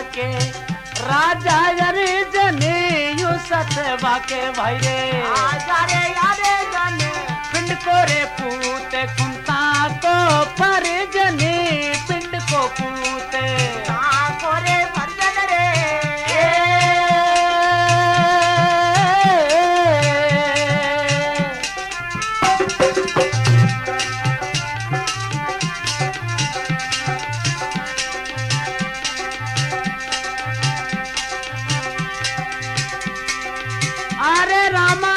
भाके राजा यारे जने यू सत भाके भाई रे यारे यारे जने पिंड को रे पूते कुंता को पर जने पिंड को पूते को रे भरजन रे अरे रामा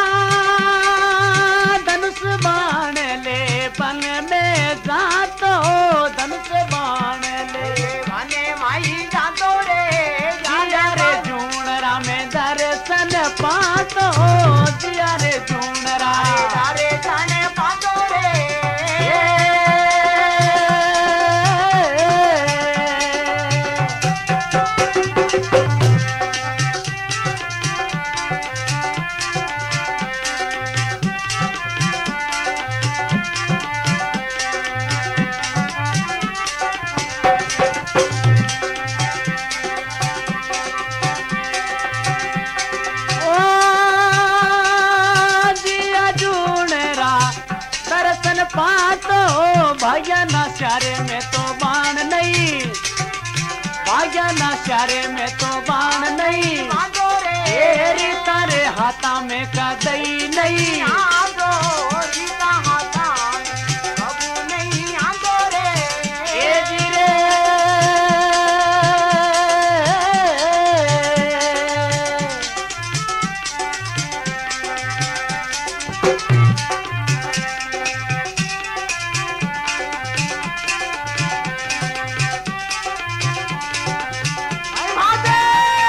धनुष बाण ले बन में जातो धनुष बाण ले बने माई जातो रे जिया रे जूण रामे दर्शन पातो जिया रे जूण यारे जाने पातो रे ओ जिया जूण रा दर्शन पातो भाग्या ना सारे में तो बाण नहीं भाग्या ना सारे में तो बाण नहीं पातो रे तेरी तारे हाथा में का दई नहीं आंदो सीता हाथा कबू नहीं आंदो रे ए जी रे माते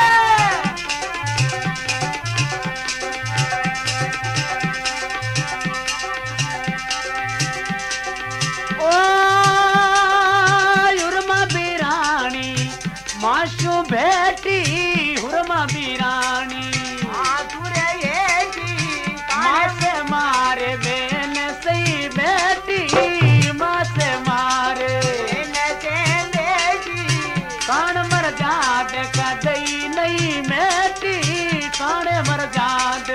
ओ हुरमा बिरानी माशु बेटी हुरमा बिरानी आसुरे ये की माँ से मारे बेन सही बेटी माँ से मारे कान मर जाद का दई नहीं मेटी कान मर जाद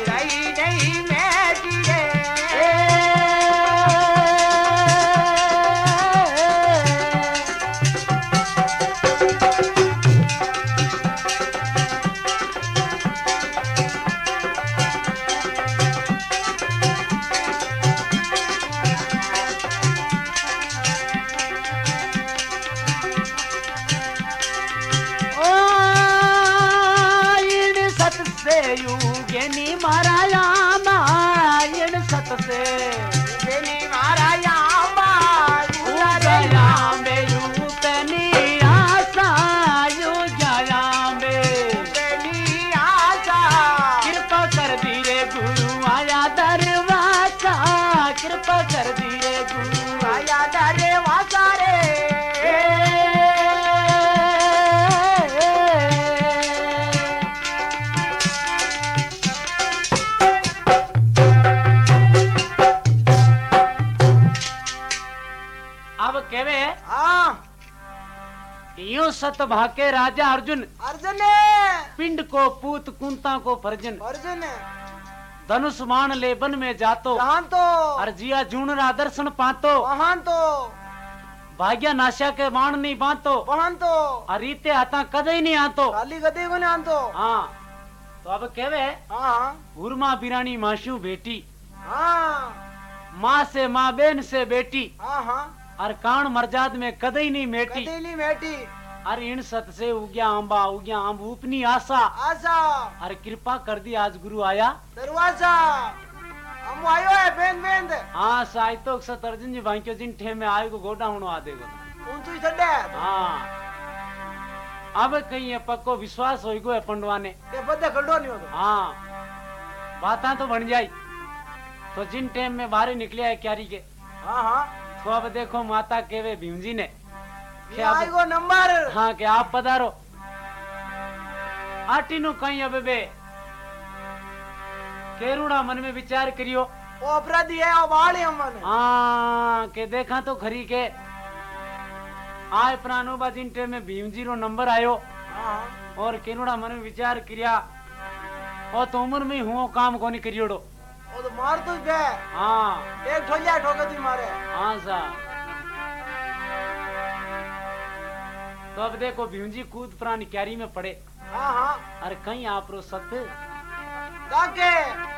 ओ इन सत से युगनी माराया इन सत से उगयाम्बे यूतनी आशा युगयाम्बे कृपा कर दी रे गुरु आया दरवाजा कृपा कर दी रे गुरु आया दरे वासारे अब कहवे हाँ यो सत भाके राजा अर्जुन अर्जुन पिंड को पूत कुंता को फर्जन अर्जुन धनुष बाण ले बन में जातो कहां तो और जिया जूणरा दर्शन पातो वहां तो भाग्या नाशा के बाण नहीं बांतो वहां तो और रीते आता कदे ही नहीं आतो खाली गदे को नहीं तो हाँ तो अब कहवे हाँ उर्मा बिरानी माशू बेटी हाँ माँ से माँ बेन से बेटी हाँ हाँ और कान मरजाद में कदे ही नहीं मेटी कदेली बेटी और इन सत से उग्या आंब उपनी आशा आशा और कृपा कर दी आज गुरु आया दरवाजा हम आयो है बेन बेन हाँ साई तो सत अर्जुन जी भाई जिन ठे में आयो को गोडा होनो आ देगो ऊंचू ही छड़े हाँ अब कहीं ये पक्को विश्वास हो गयो है पंडवा ने ये बदे खड़ो नहीं हो तो हाँ बाता तो बन जाई तो जिन टाइम में बाहर निकलिया है क्यारी के हाँ हाँ तो अब देखो माता केवे भीम जी ने ये आई गो नंबर हाँ के आप पधारो आटी नु कहीं अब बे केरुड़ा मन में विचार करियो वो अपराधी है वो बाल है हमने हाँ के देखा तो खरी के आय प्राणो बाजिंटे में भीम जी रो नंबर आयो हाँ और केनुड़ा मन में विचार किया और तो उम्र में हुओ काम कोनी करियोड़ो वो तो मार तो बे हाँ एक ठोलिया ठोके तू मारे हाँ सा तो अब देखो भीम जी कूद प्राणी क्यारी में पड़े हाँ हाँ अरे कहीं आप रो सत्य काके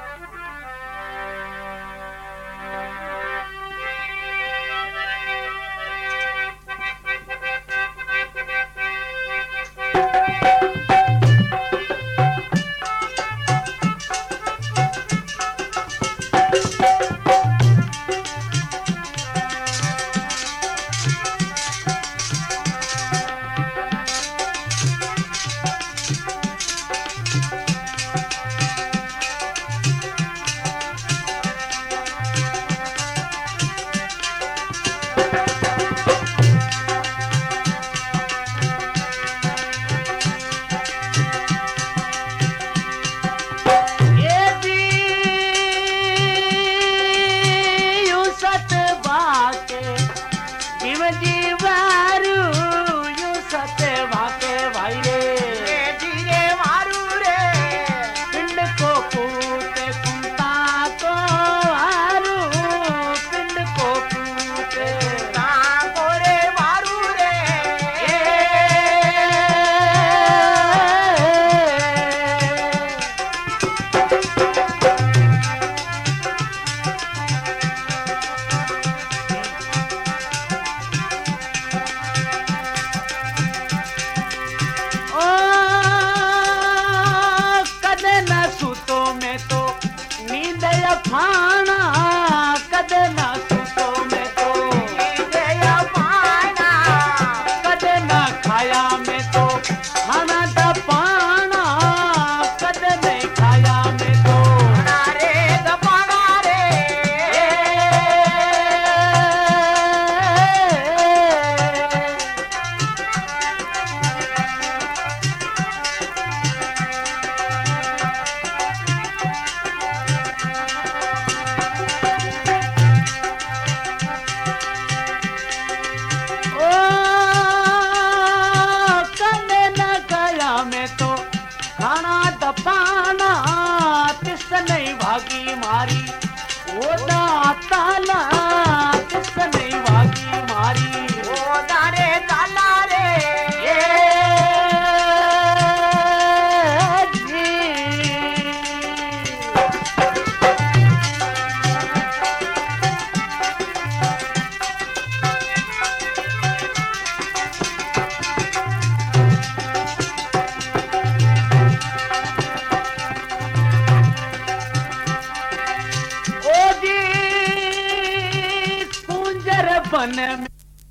बन में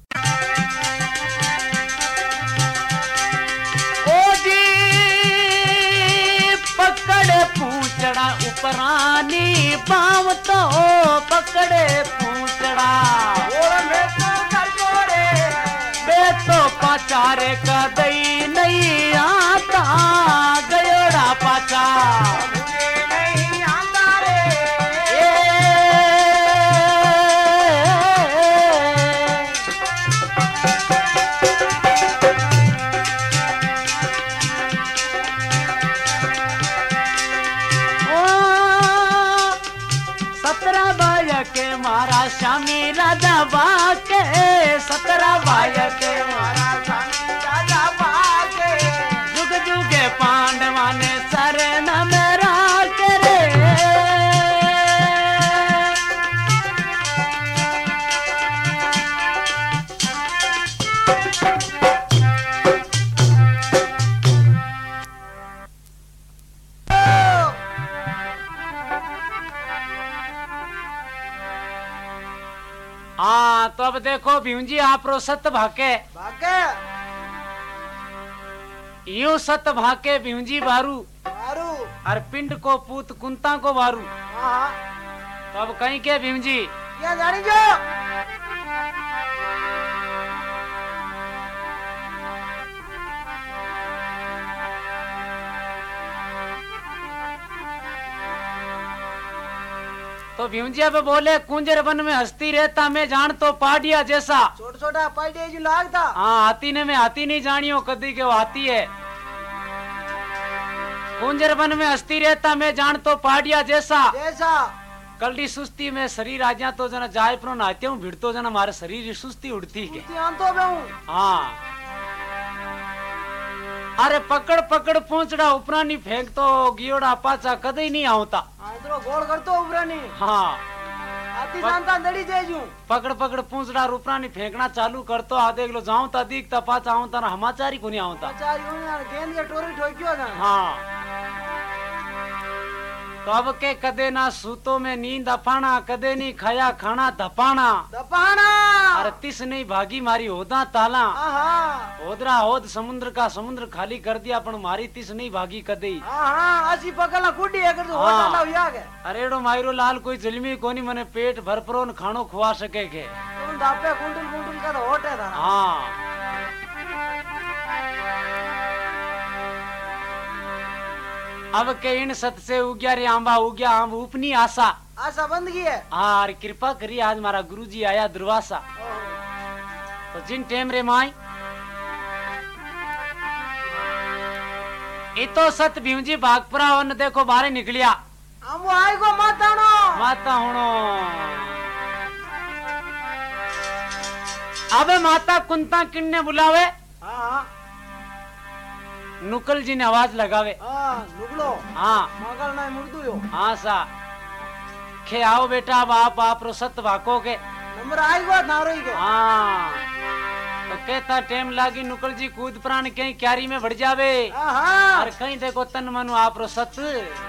ओ जी पकड़े पूछड़ा उपरानी बाव तो पकड़े पूछड़ा बे तो पाचारे का दई नहीं आता गयोड़ा पाचा मारा श्यामी राजा बाके 17 भाई के मारा श्यामी राजा बाके जुग जुगे पांडवा ने शरण में राख रे हाँ तो अब देखो भीम जी आप रो सत भाके भागे यूं सत भाके भीम जी बारू मारू और पिंड को पूत कुंता को बारू हाँ तो अब कहीं के भीम जी क्या जानी जो तो तो भीमजी अब बोले कुंजर वन में हस्ती रहता मैं जान तो पाडिया जैसा। छोटा छोटा पाडिया जो लागता। हाँ हाथी ने मैं हाथी नहीं जानियो कदी के वो हाथी है। कुंजर वन में हस्ती रहता मैं जान तो पाडिया जैसा। जैसा कलडी सुस्ती में शरीर आ जा तो जना जाए पर नहाते हूँ भिड़तो जना हमारे शरीर सुस्ती उड़ती है। हाँ अरे पकड़ पकड़ पूंछड़ा उपरानी फेंक तो गियोड़ा पाचा कदे नहीं आवता। गोल कर तो उपरानी। हाँ आती जानता दड़ी जेजू। पकड़ पकड़ पूंछड़ा उपरानी फेंकना चालू कर तो आ देख लो जाऊं ता दिखता पाचा आवता ना हमाचारी को नहीं आवता। गेंद के टोरी ठोकियो ना। हाँ तो अब के कदे ना सूतो में नींद अपाना कदे नहीं खाया खाना धपाना धपाना। अरे तिस नहीं भागी मारी होदा ताला। होदरा होद समुद्र का समुद्र खाली कर दिया पण मारी तिस नहीं भागी कदे। असी पकला कुडी है कर होदा हो यागे। अरे एडो मायरो लाल कोई जलमी कोनी मने पेट भरपरोन खानो खुआ सके के। तुम दापे कुंडल कुंडल का तो होट है था। हाँ अब के इन सत से उग्या रे आंबा उग्या आंब उपनी आशा। आशा बंद की है। हाँ कृपा करी आज मारा गुरुजी आया दुर्वासा। तो जिन टेम रे माई इतो सत भीमजी भागपुरा वन देखो बाहर निकलिया। हम आई को माता नो माता हुनो। अब माता कुंता किन्ने बुलावे। नुकल जी ने आवाज लगावे। नुकलो। हाँ मगल ना मुर्दू यो। हाँ सा खे आओ बेटा बाप आप रो सत भाको के नंबर आई गो नारो ही के। हाँ तो कहता टेम लागी नुकल जी कूद प्राण कहीं क्यारी में बढ़ जावे। और कहीं देखो तन मनु आप रो सत।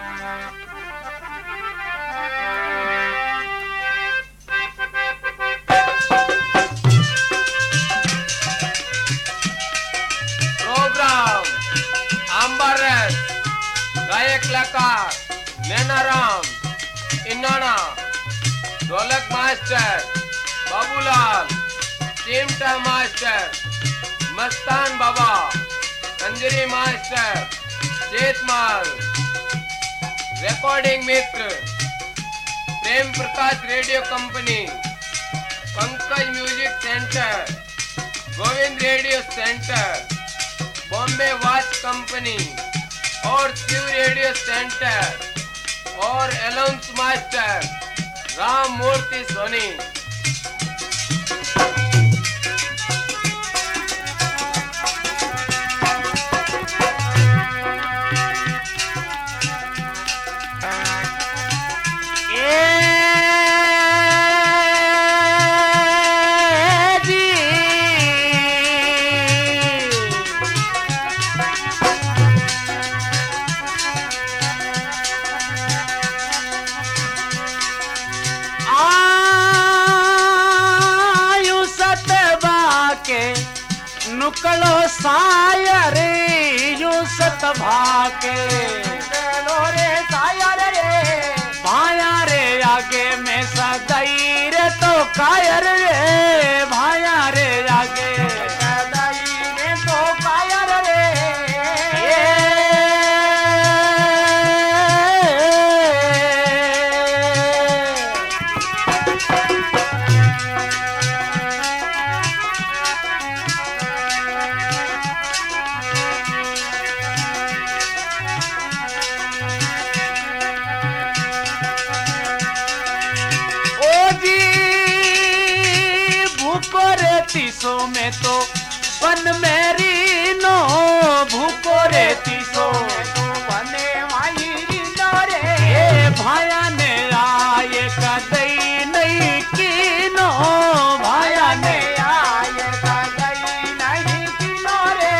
गायक कलाकार नैनाराम इन्नाना ढोलक मास्टर बाबूलाल चिमटा मास्टर मस्तान बाबा कंजरी मास्टर चेतमाल रिकॉर्डिंग मित्र Prem Prakash radio company Pankaj music centre Govind radio centre Bombay watch company और शिव रेडियो सेंटर और अलाउंस मास्टर राम मूर्ति सोनी। नुकलो सायर यू सत भाके रे सायर रे भाया रे आगे में सदाई रे तो कायर रे भाया रे आगे सदाई रे तो कायर रे। तीसो में तो बन मेरी नो भूको रे तीसो बने माही नो रे भाया ने आए कदई नहीं की नो भाया ने आए कदई नहीं की नो रे।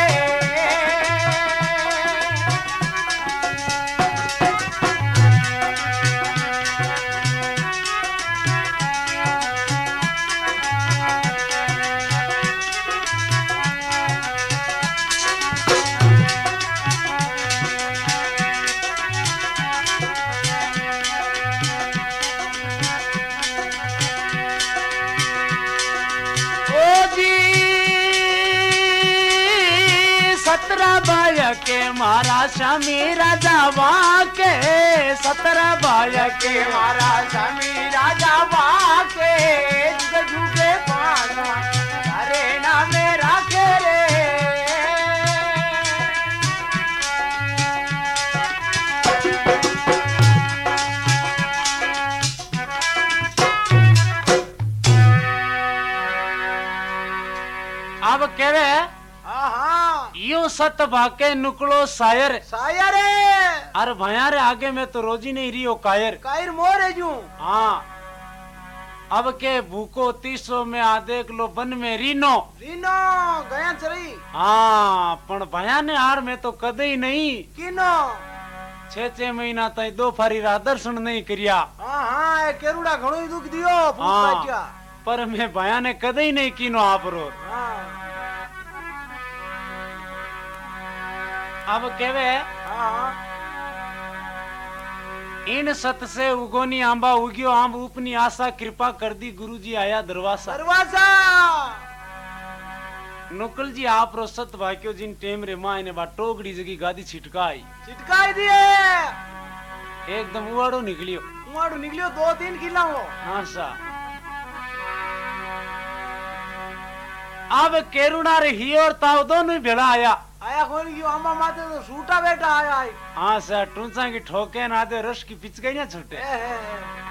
सतरा बाया के मारा स्वामी राजा वाके 17 बालक के मारा स्वामी राजा वाके जुगे पाना अरे ना मेरा के रे अब केवे हाँ यू सत भाके नुकलो शायर शायर अरे भया रे आगे में तो रोजी नहीं रियो कायर कायर मोर है जू हाँ अब के भूको 300 में आ देख लो बन में रीनो रीनो गया चरी हाँ पण भया ने हार में तो कदे ही नहीं किनो 6 महीना तई 2 फारी रा दर्शन नहीं करिया हाँ हाँ ए केरुड़ा घणो ही दुख दियो हाँ पर मैं भया ने कदे ही नहीं कीनो आप रो हाँ अब केवे हाँ इन सत से उगोनी आंबा उगियो आंब उपनी आशा कृपा कर दी गुरुजी आया दरवासा दरवाजा नुकल जी आप रो सत भाक्यो जिन टेम रे मां ने बा टोगड़ी जगी गादी छिटकाई छिटकाई दिए एकदम उवाड़ो निकलियो उवाड़ो निकलियो 2-3 किला हो हाँ सा अब केरुणा रे ही और ताव दोनों ही भेड़ा आया आया कौन की अम्मा माते तो सूटा बेटा आया है हाँ सा टूंचा की ठोके ना दे रस की पिचकाई ना छूटे ए,